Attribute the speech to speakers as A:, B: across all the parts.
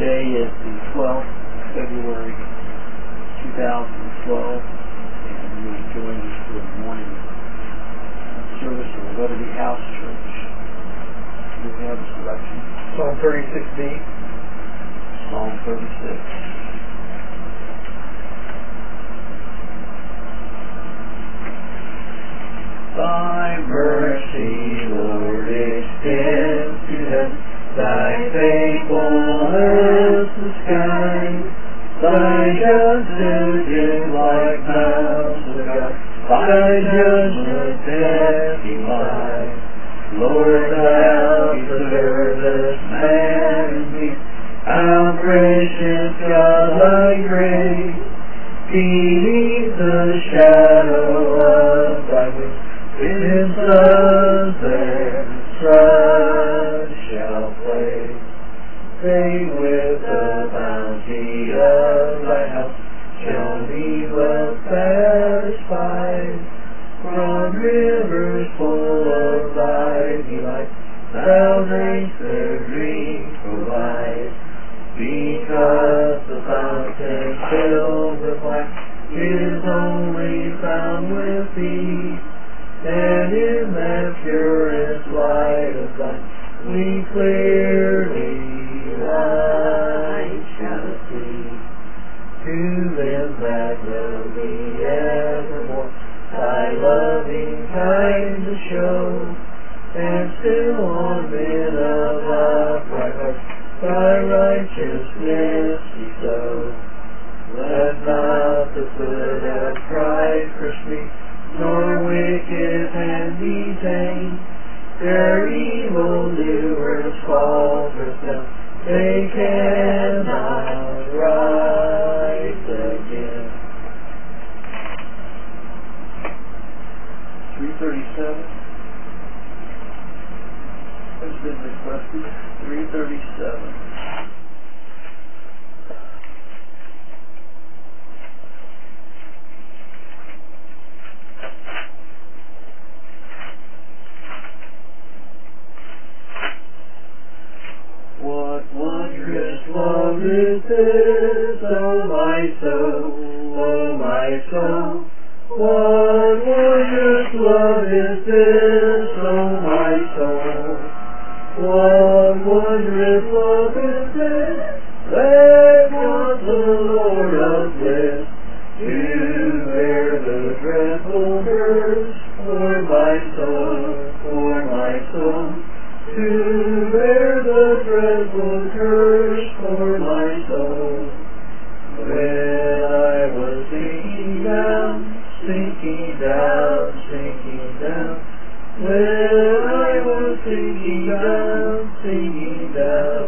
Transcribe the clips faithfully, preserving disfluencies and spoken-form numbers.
A: Today is the twelfth of February two thousand twelve, and you will join us for the morning service of the Weatherby House Church. We have a selection.
B: Psalm thirty-six B.
A: Psalm thirty-six. Thy mercy, Lord, extends to heaven, Thy faithfulness the sky, Thy justice is like mountains of God, Thy judgment testify. Lord, Thou preservest man and beast, how precious God Thy grace, beneath the shadow of Thy wings. In suns their sun shall play, they with the bounty of Thy house shall be well satisfied. From rivers full of Thy delight, Thou drinks their drink provide. Because the fountain filled with life is only found with Thee, and in that purest light of Thine we clearly light shall see. To them that love Thee evermore, Thy loving kindness show, and still on men of upright hearts Thy righteousness bestow. Let not the foot of pride crush me, nor wicked hand detain. Their evil doers falter down, they cannot rise again. three thirty-seven has been requested. three thirty-seven. What wondrous love is this, oh my soul, oh my soul. What wondrous love is this, oh my soul. What wondrous love is this, that brought the Lord of bliss to bear the dreadful curse for my soul, for my soul. To bear the dreadful curse for my soul. When I was sinking down, sinking down, sinking down. When I was sinking down, sinking down.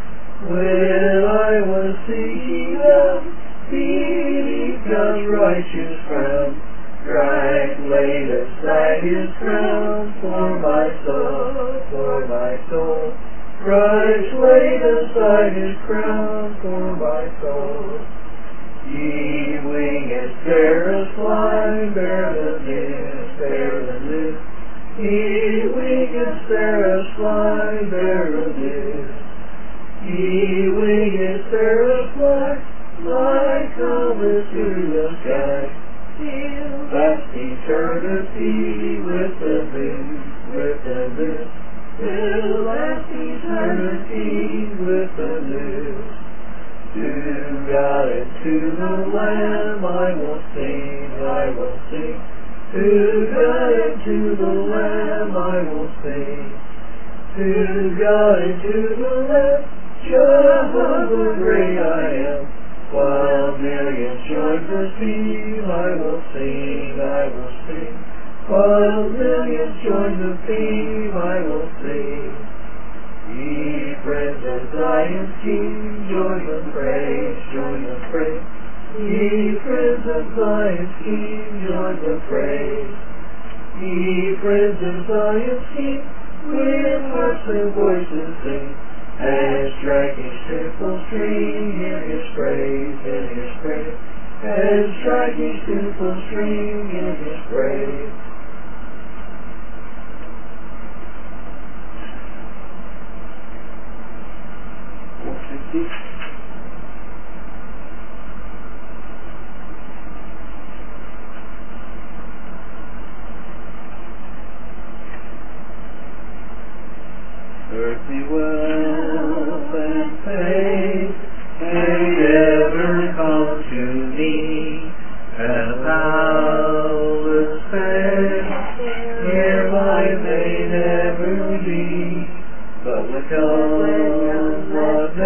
A: When I was sinking down, beneath God's righteous crown, Christ laid aside His crown for my soul, for my soul. Christ laid aside His crown for my soul. Ye winged sparrows fly, bear the news, bear the news. Ye winged sparrows fly, bear the news. Ye winged sparrows fly, like comets to the sky. Vast eternity with the news, with the news. Till vast eternity with the news. To God and to the Lamb I will sing, I will sing. To God and to the Lamb I will sing. To God and to the Lamb, Jehovah great I am. While millions join the theme, I will sing, I will sing. While millions join the theme, I will sing. Ye friends of Zion's King, join the praise, join the praise. Ye friends of Zion's King, join the praise. Ye friends of Zion's King, with hearts and voices sing. And striking simple string in His praise, in His praise. And striking simple string in His praise. four fifty.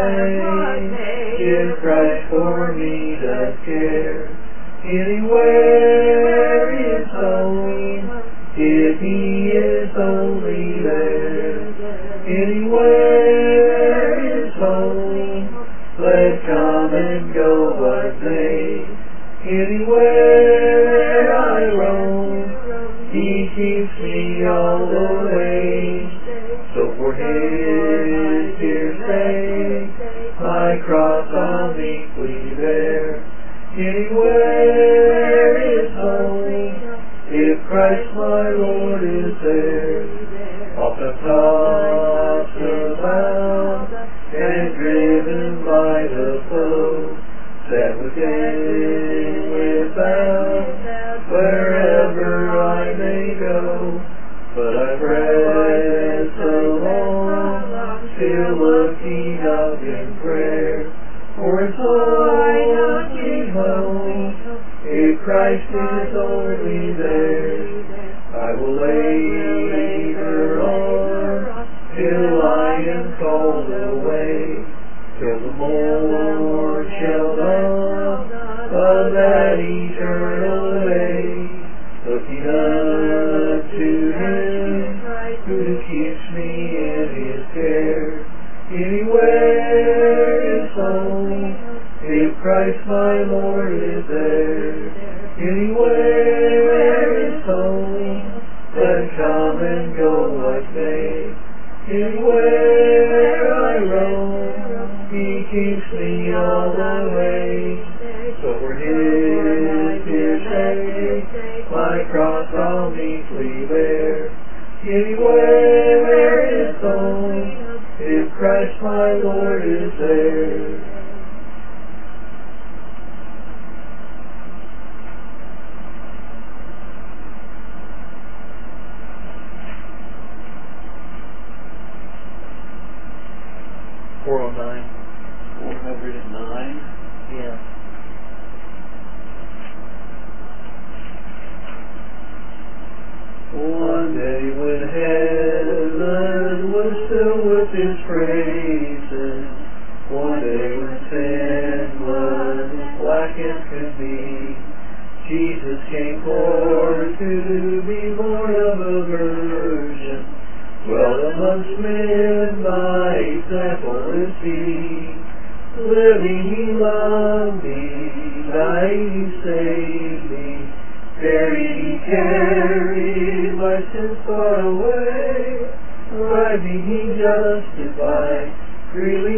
A: may give Christ for me does care. Anywhere is home, if He is only there. Anywhere is home, let come and go what may. Anywhere I roam, He keeps me all the way. So for His dear sake, my cross I'll meekly bear. Anywhere is home, if Christ my Lord is there. Often tossed about and driven by the foe, sad within, without, wherever I may go. But I press along, still looking up in prayer. For it's home, sweet home, if Christ is only there. I will labor on, till I am called away, till the Lord shall dawn of that eternal day. Looking up to Him, who keeps me in His care. Anywhere is home, if Christ my Lord is there. Anywhere is home, let come and go what may. Anywhere I roam, He keeps me all the way. So for His dear sake, my cross I'll meekly bear. Anywhere is home, if Christ my Lord is there. four oh nine.
B: four hundred nine.
A: Yeah. One day when heaven was filled with His praises, one day when sin was as black as could be, Jesus came forth to be born of a virgin. Dwelt amongst men, by example is He. Living He loved me, dying He saved me. Buried He carried my sins far away. Rising He justified, freely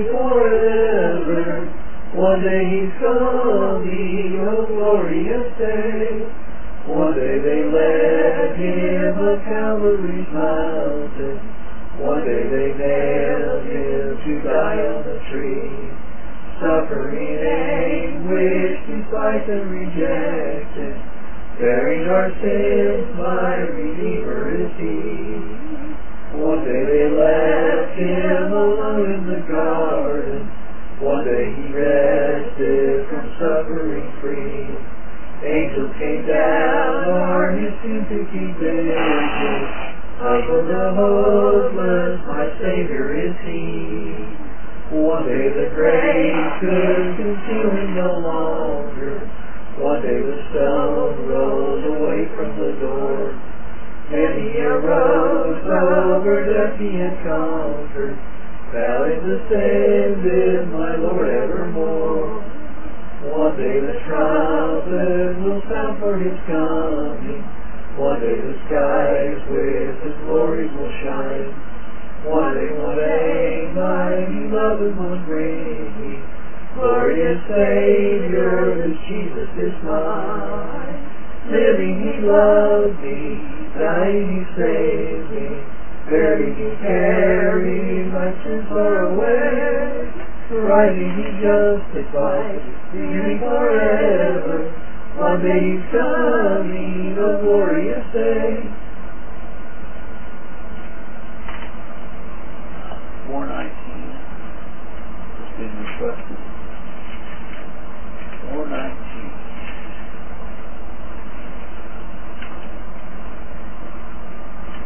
A: forever. One day He's coming, a glorious day. One day they led Him up Calvary's mountain. One day they nailed Him to die on the tree. Suffering anguish, despised and rejected. Bearing our sins, my Redeemer is He. One day they left Him alone in the garden. One day He rested from suffering free. Angels came down, are His soon to keep vigil. Humble the hopeless, my Savior is He. One day the grave could conceal Him no longer. One day the stone rolled away from the door. Then He arose, over death He had conquered. Valley descended, my Lord evermore. One day the trumpet will sound for His coming. One day the skies with His glory will shine. One day one day my beloved will bring me. Glorious Savior, this Jesus is mine. Living He loved me, dying He saved me. Buried He carried my sins far away. Rising He justified, living forever. One day He's coming, a glorious day.
B: four nineteen. It's been requested. four nineteen.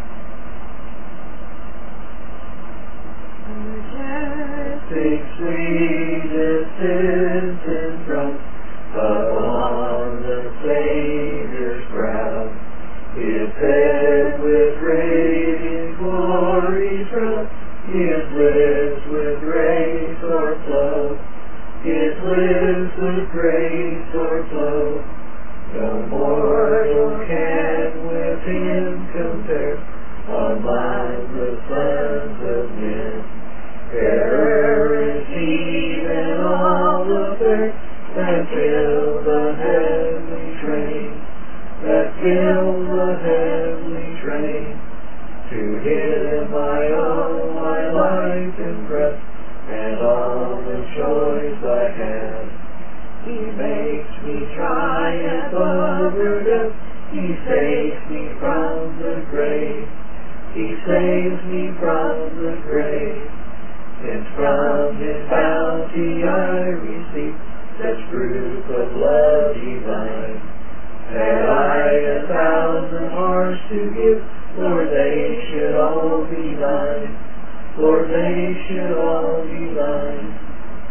A: Majestic, sweet Jesus sits enthroned upon the Savior's brow. His head with radiant glory crowned, His lips with grace o'erflow, His lips with grace o'erflow. No mortal can with Him compare among the sons of men. Fairer is He than all the fair that fill the heavenly train, that fill the heavenly train. To Him I owe my life and breath, and all the joys I have. He makes me triumph over death, He saves me from the grave, He saves me from the grave. And from His bounty I receive such proof of love divine. Had I a thousand hearts to give, Lord, they should all be thine. Lord, they should all be thine.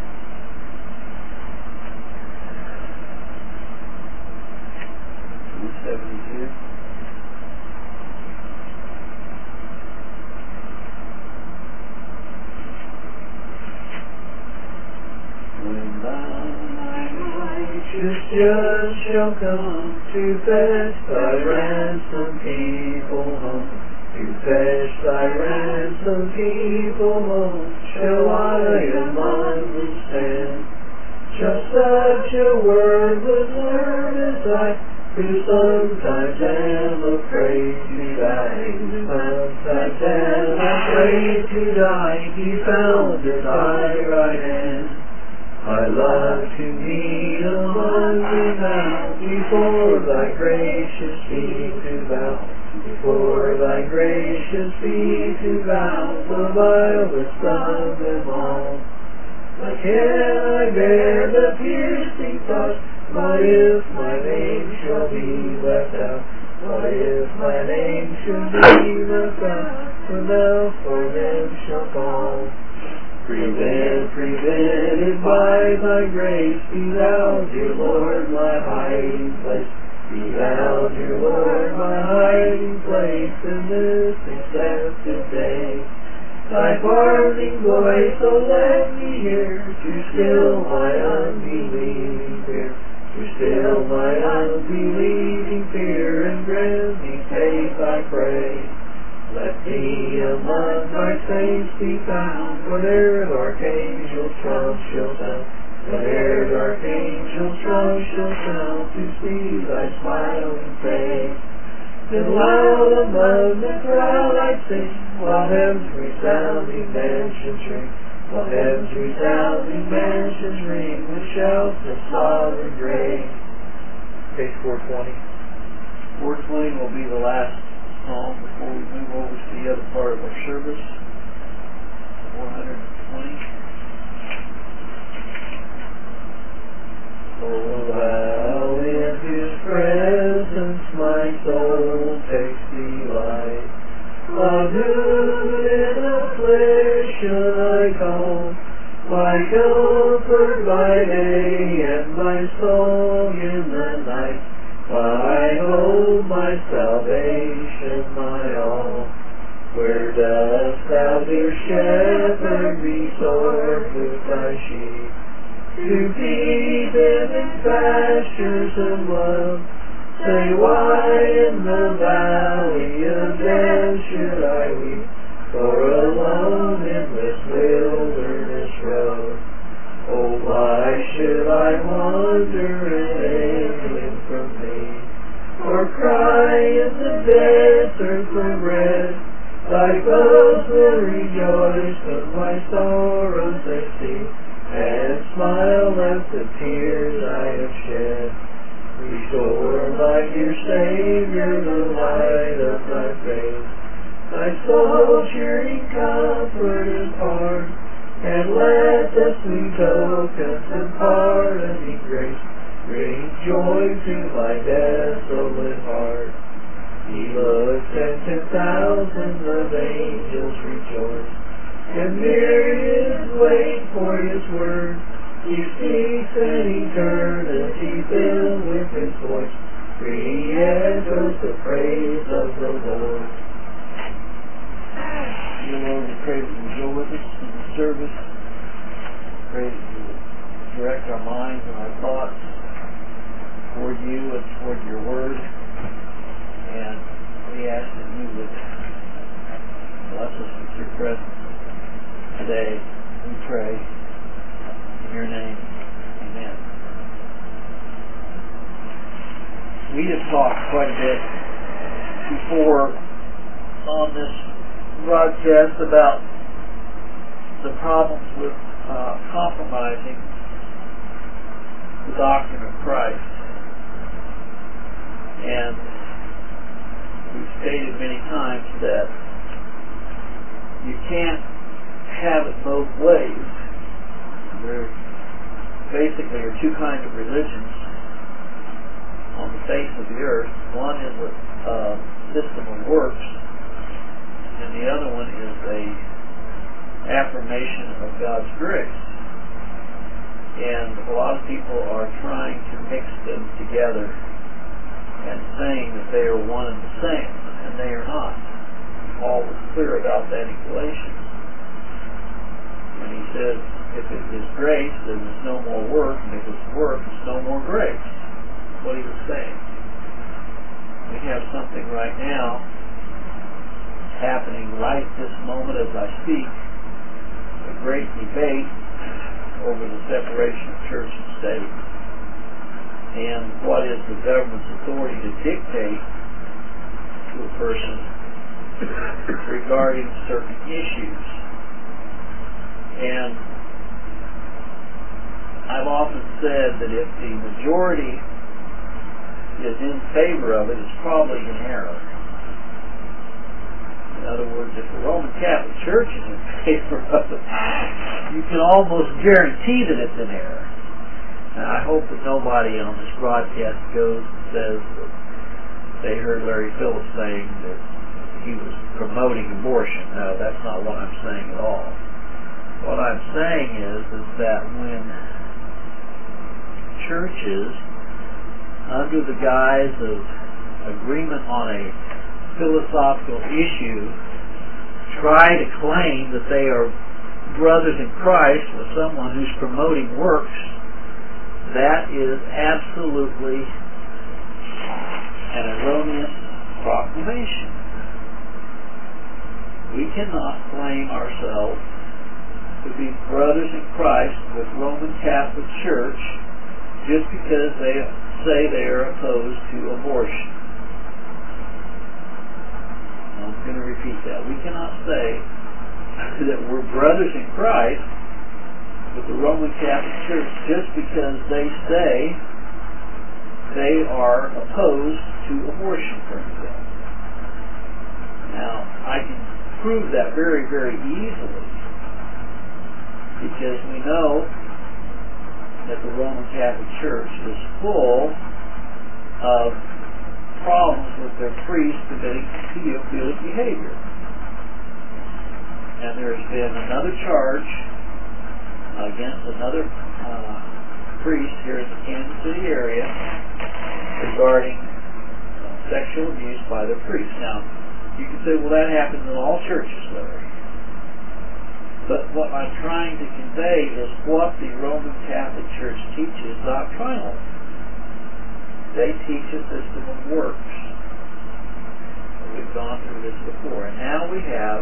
B: seventy-two. When thou, my righteous
A: judge, shall come to fetch thy ransomed people home, to fetch thy ransomed people home, shall I among them stand? Shall such a word was learned as I, who sometimes am afraid to die, who sometimes am afraid to die, be found at thy right hand. I love to meet among thee now, before thy gracious feet to bow, before thy gracious feet to bow, the vilest of them all. But can I bear the piercing thought, what if my name shall be left out? What if my name should be left out, when thou for them shall fall? Prevent, prevented by thy grace, be thou, dear Lord, my hiding place. Be thou, dear Lord, my hiding place in this accepted day. Thy parting voice, oh let me hear, to still my unbelieving fear, to still my unbelieving fear, and grant me faith, I pray. Let me among thy saints be found, whene'er archangel trump shall sound, whene'er archangel trump shall sound, to see thy smiling face. Then loud among the crowd I sing, while heaven's resounding mansions ring, while heaven's resounding mansions ring, with shouts of sovereign grace. Page four twenty.
B: four twenty will be the last song before we move over to the other part of our service. four twenty.
A: Oh, how in His presence my soul takes delight. On whom in affliction I call, my comfort by day and my song in the night, my hope, my salvation, my all. Where dost thou, dear shepherd, resort with thy sheep, to feed them in pastures of love? Say, why in the valley of death should I weep, for alone in this wilderness road? Oh, why should I wander and alien from thee, or cry in the desert for bread? Thy foes will rejoice when my sorrows they see, and smile at the tears I have shed. Restore, my dear Savior, the light of thy face, thy soul cheering comfort impart, and let the sweet tokens and pardoning grace bring joy to my desolate heart. He looks, and ten thousands of angels rejoice, and myriads wait for His word. He speaks and eternity filled with His voice. Free echoes the praise of the Lord.
B: Dear Lord, we pray that you would go with us in the service. Pray that you would direct our minds and our thoughts toward you and toward your word. And we ask that you would bless us with your presence today. We pray in your name. Amen. We have talked quite a bit before on this broadcast about the problems with uh, compromising the doctrine of Christ. And we've stated many times that you can't have it both ways. There basically are two kinds of religions on the face of the earth. One is a uh, system of works, and the other one is a affirmation of God's grace. And a lot of people are trying to mix them together and saying that they are one and the same, and they are not. Paul was clear about that in Galatians when he says, if it is grace, then there's no more work, and if it's work, there's no more grace. That's what he was saying. We have something right now happening right this moment as I speak, a great debate over the separation of church and state, and what is the government's authority to dictate to a person regarding certain issues. And I've often said that if the majority is in favor of it, it's probably in error. In other words, if the Roman Catholic Church is in favor of it, you can almost guarantee that it's in error. And I hope that nobody on this broadcast goes and says that they heard Larry Phillips saying that he was promoting abortion. No, that's not what I'm saying at all. What I'm saying is, is that when churches, under the guise of agreement on a philosophical issue, try to claim that they are brothers in Christ with someone who's promoting works, that is absolutely an erroneous proclamation. We cannot claim ourselves to be brothers in Christ with Roman Catholic Church just because they say they are opposed to abortion. I'm going to repeat that. We cannot say that we're brothers in Christ with the Roman Catholic Church just because they say they are opposed to abortion, for example. Now, I can prove that very, very easily because we know that the Roman Catholic Church is full of problems with their priests committing pedophilic behavior. And there's been another charge against another uh, priest here in the Kansas City area regarding uh, sexual abuse by their priest. Now, you can say, well, that happens in all churches, Larry. But what I'm trying to convey is what the Roman Catholic Church teaches doctrinally. They teach a system of works. We've gone through this before. And now we have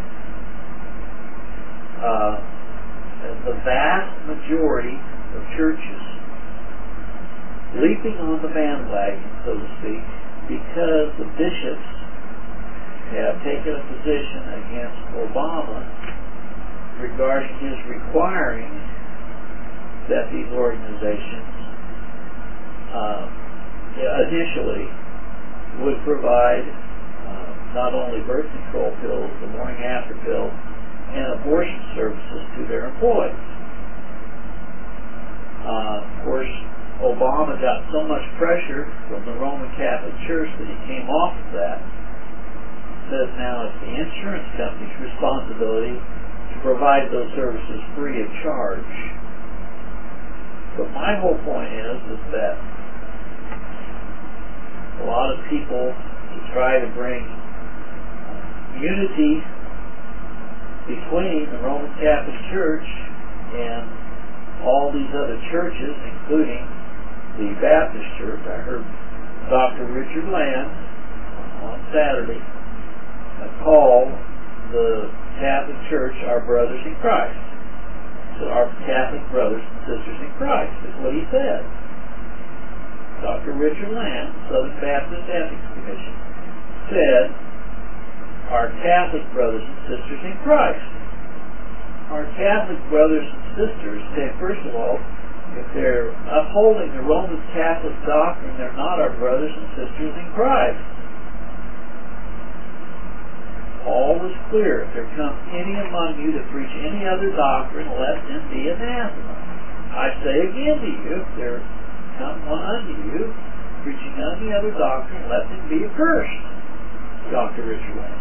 B: uh, the vast majority of churches leaping on the bandwagon, so to speak, because the bishops have taken a position against Obama regarding his requiring that these organizations uh, initially would provide uh, not only birth control pills, the morning after pill, and abortion services to their employees. Uh, of course, Obama got so much pressure from the Roman Catholic Church that he came off of that. Says now it's the insurance company's responsibility to provide those services free of charge. But my whole point is, is that a lot of people to try to bring unity between the Roman Catholic Church and all these other churches, including the Baptist Church. I heard Doctor Richard Land on Saturday call the Catholic Church our brothers in Christ. So our Catholic brothers and sisters in Christ is what he said. Doctor Richard Land, Southern Baptist Ethics Commission, said our Catholic brothers and sisters in Christ. Our Catholic brothers and sisters say, first of all, if they're upholding the Roman Catholic doctrine, they're not our brothers and sisters in Christ. Paul was clear. If there come any among you that preach any other doctrine, let them be anathema. I say again to you, if there come one unto you, preaching any other doctrine, let them be accursed. Doctor Richard Land.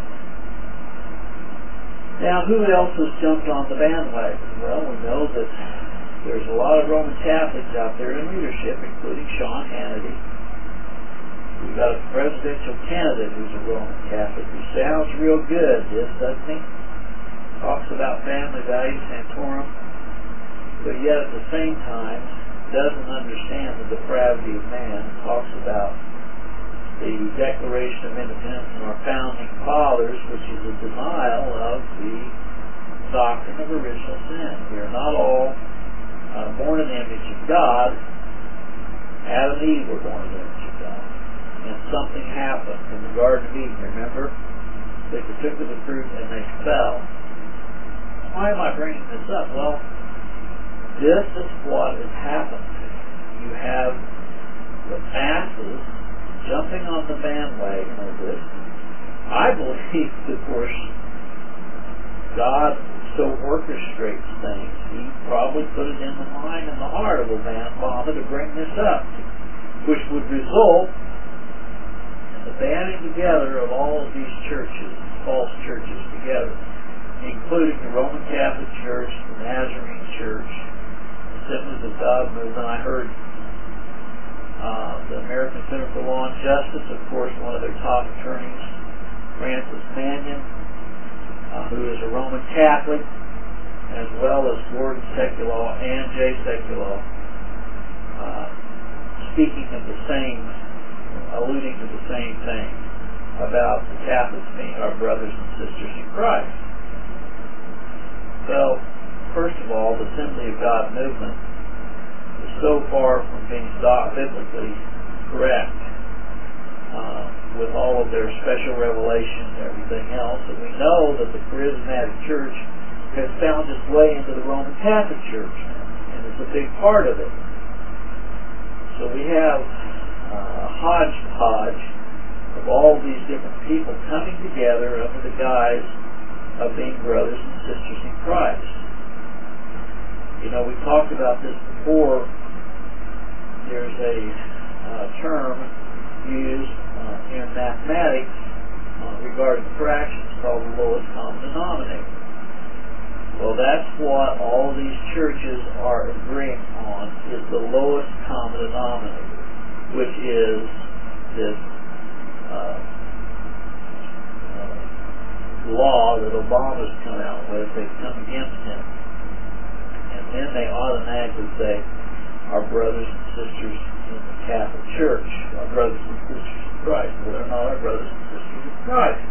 B: Now, who else has jumped on the bandwagon? Well, we know that there's a lot of Roman Catholics out there in leadership, including Sean Hannity. We've got a presidential candidate who's a Roman Catholic who sounds real good, this, doesn't he? Talks about family values, Santorum, but yet at the same time doesn't understand the depravity of man. Talks about the Declaration of Independence and our founding fathers, which is a denial of the doctrine of original sin. We are not all uh, born in the image of God. Adam and Eve were born in the image of God. And something happened in the Garden of Eden. Remember? They took of the fruit and they fell. Why am I bringing this up? Well, this is what has happened. You have the masses jumping on the bandwagon of this. I believe, of course, God so orchestrates things. He probably put it in the mind and the heart of the man father to bring this up, which would result the banding together of all of these churches, false churches together, including the Roman Catholic Church, the Nazarene Church, the Assemblies of God movement. I heard uh, the American Center for Law and Justice, of course, one of their top attorneys, Francis Mannion, uh, who is a Roman Catholic, as well as Gordon Secular and Jay Secular, uh, speaking of the same alluding to the same thing about the Catholics being our brothers and sisters in Christ. So, first of all, the Assembly of God movement is so far from being biblically correct uh, with all of their special revelation and everything else. And we know that the Charismatic Church has found its way into the Roman Catholic Church now, and it's a big part of it. So we have a hodgepodge of all these different people coming together under the guise of being brothers and sisters in Christ. You know, we talked about this before. There's a uh, term used uh, in mathematics uh, regarding fractions called the lowest common denominator. Well, that's what all these churches are agreeing on, is the lowest common denominator, which is this uh, uh, law that Obama's come out with. They've come against him. And then they automatically say, our brothers and sisters in the Catholic Church, our brothers and sisters in Christ. Well, they're not our brothers and sisters in Christ.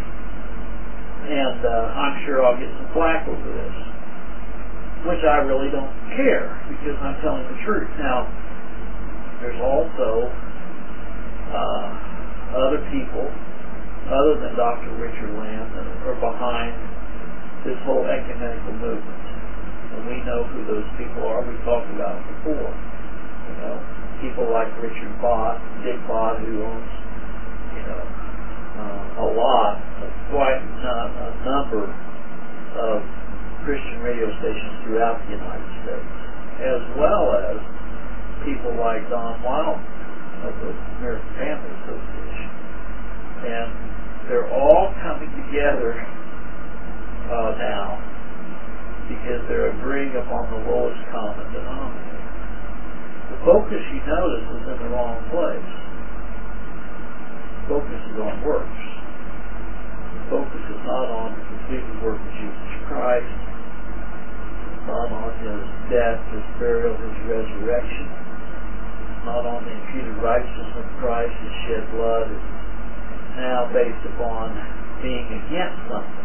B: And uh, I'm sure I'll get some flack over this, which I really don't care, because I'm telling the truth. Now, there's also uh, other people, other than Doctor Richard Land, that are behind this whole ecumenical movement. And we know who those people are. We've talked about it before. You know, people like Richard Bott, Dick Bott, who owns, you know, uh, a lot, quite a, a number of Christian radio stations throughout the United States, as well as people like Don Wildman of the American Family Association. And they're all coming together uh, now because they're agreeing upon the lowest common denominator. The focus, you notice, is in the wrong place. The focus is on works. The focus is not on the completed work of Jesus Christ. It's not on His death, His burial, His resurrection. It's not on the imputed righteousness of Christ, His shed blood. It's now based upon being against something.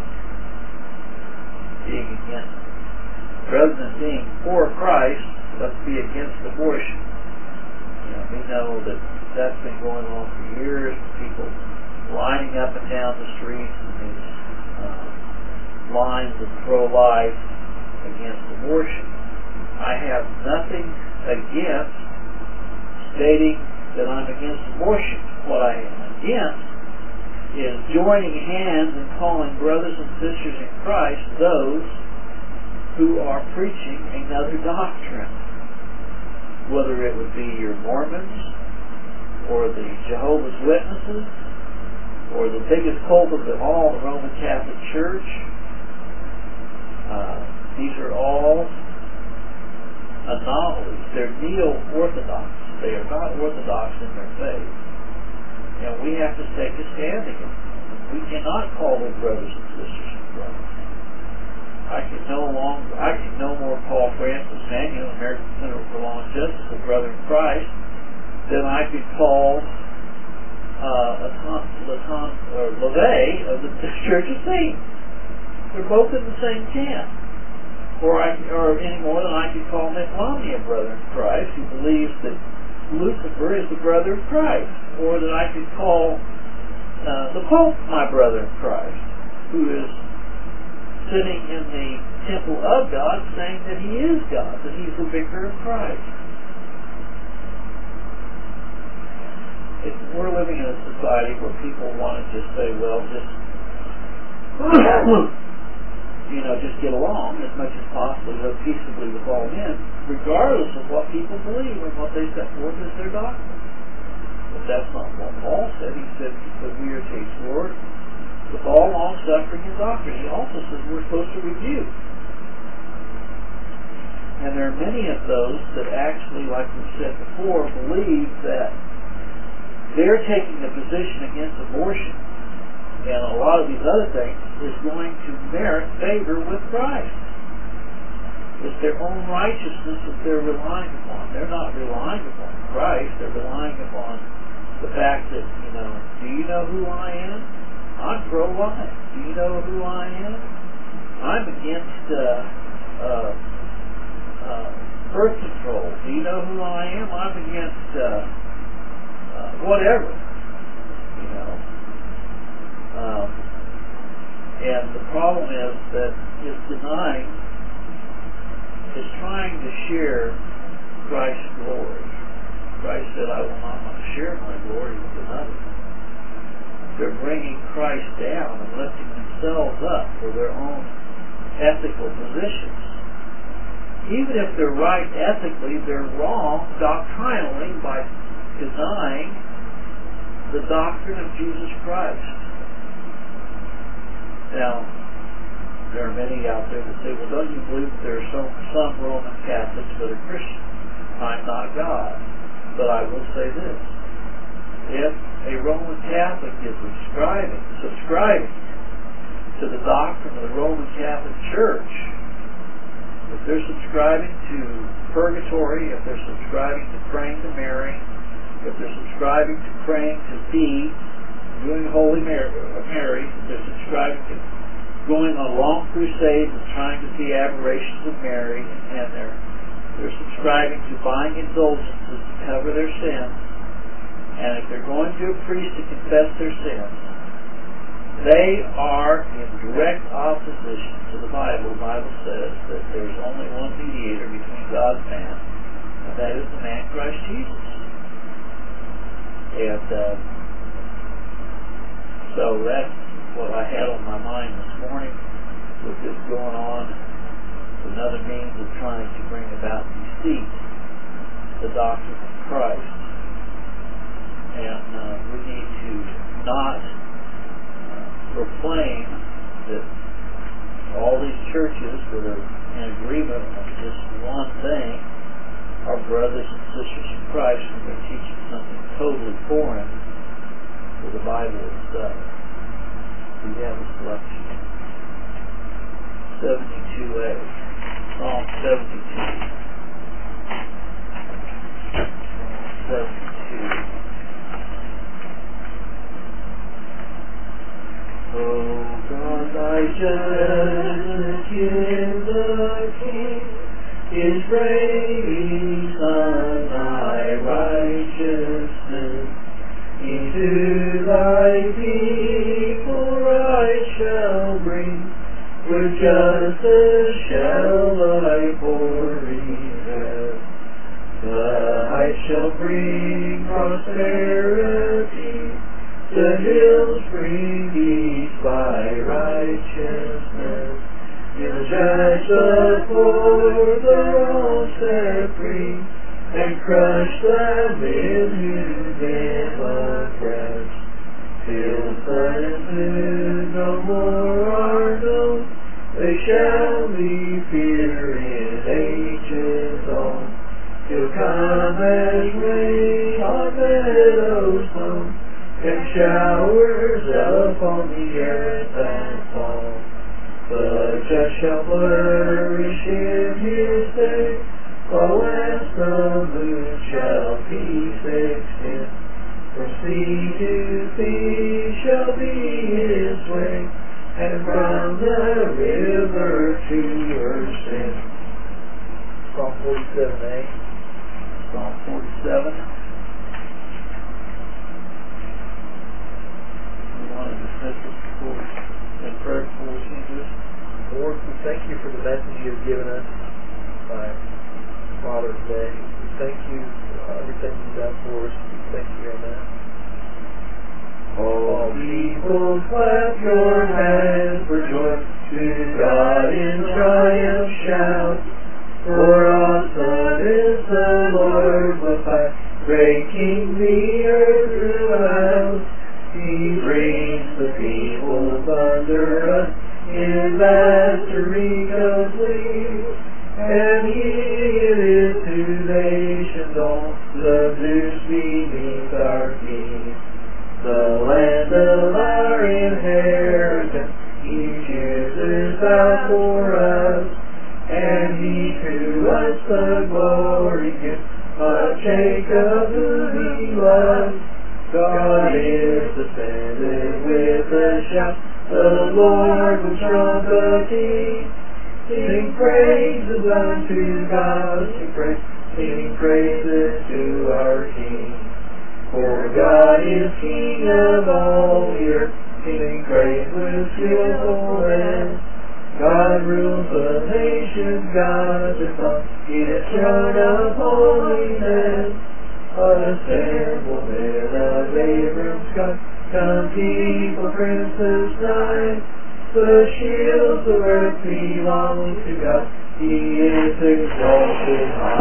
B: Being against it. Rather than being for Christ, let's be against abortion. You know, we know that that's been going on for years. People lining up and down the streets in these uh, lines of pro-life against abortion. I have nothing against stating that I'm against abortion. What I am against is joining hands and calling brothers and sisters in Christ those who are preaching another doctrine. Whether it would be your Mormons, or the Jehovah's Witnesses, or the biggest culprit of all, the Roman Catholic Church. Uh, these are all anomalies. They're neo-orthodox. They are not orthodox in their faith. And we have to take a stand against them. We cannot call them brothers and sisters in Christ. I can no longer, I can no more call Francis Manuel, American Center for Law and Justice, a brother in Christ, than I could call uh, Laton, or LaVey of the Church of Saints. They're both in the same camp. Or, I, or any more than I could call Mitt Romney a brother in Christ, who believes that Lucifer is the brother of Christ. Or that I could call uh, the Pope my brother in Christ, who is sitting in the temple of God saying that He is God, that He's the vicar of Christ. It, we're living in a society where people want to just say, well, just you know, just get along as much as possible, live peaceably with all men, regardless of what people believe and what they set forth as their doctrine. But that's not what Paul said. He said that we are to exhort with all long suffering and doctrine. He also says we're supposed to rebuke. And there are many of those that actually, like we said before, believe that they're taking a position against abortion and a lot of these other things is going to merit favor with Christ. It's their own righteousness that they're relying upon. They're not relying upon Christ. They're relying upon the fact that, you know, do you know who I am? I'm pro-life. Do you know who I am? I'm against uh, uh, uh, birth control. Do you know who I am? I'm against uh, uh, whatever. You know. Um, and the problem is that it's denying, is trying to share Christ's glory. Christ said, I will not want to share my glory with another. They're bringing Christ down and lifting themselves up for their own ethical positions. Even if they're right ethically, they're wrong doctrinally by denying the doctrine of Jesus Christ. Now, there are many out there that say, well, don't you believe that there are some, some Roman Catholics that are Christians? I'm not God. But I will say this. If a Roman Catholic is subscribing, subscribing to the doctrine of the Roman Catholic Church, if they're subscribing to purgatory, if they're subscribing to praying to Mary, if they're subscribing to praying to thee, doing Holy Mary, Mary, if they're subscribing to going on long crusades and trying to see aberrations of Mary, and they're they're subscribing to buying indulgences to cover their sins, and if they're going to a priest to confess their sins, they are in direct opposition to the Bible. The Bible says that there's only one mediator between God and man, and that is the man Christ Jesus. And uh, so that's what I had on my mind this morning with this going on. Another means of trying to bring about deceit, the doctrine of Christ. And uh, we need to not uh, proclaim that all these churches that are in agreement on just one thing, our brothers and sisters in Christ, when they're teaching something totally foreign to the Bible itself. We have a selection. seventy-two A. Psalm seventy-two. Psalm seventy-two. Oh God, thy judgment in the King is raining on thy righteousness. Into thy people right shall bring, with justice shall thy glory rest. The heights shall bring prosperity, the hills bring peace by righteousness. He'll judge the poor, the wrong set free, and crush the men who live oppressed. Till sun and moon no more are known, they shall be feared in ages on. He'll come as rain on meadows sown, and showers upon the earth that fall. The just shall flourish in his day, while as the moon shall peace extend. From sea to sea shall be his way, and from the river to her send. Psalm forty-seven A. Psalm forty-seven. We want to dismiss this before we in prayer before we sing this.
A: Lord, we thank you for the message you have given us by Father's Day. We thank you for everything you've done for us. We thank you, amen.
B: All people clap your hands for joy, to God in triumph shout. For awesome is the Lord with fire, breaking the earth throughout. He brings the peoples under us in mastery complete, and He is to nations all the Zeus beneath our feet. The land of our inheritance He chooses out for us, and He to us the glory gives of Jacob whom He loves. God is ascended with a shout, the Lord with trumpeting. Sing praises unto God, sing praise, sing praises to our King. For God is King of all the earth, sing praise with skillfulness. God rules the nations, God the Son, His throne of holiness. Assemble men of Abram's God, come people, princes nigh. The shields of earth belong to God, He is exalted high.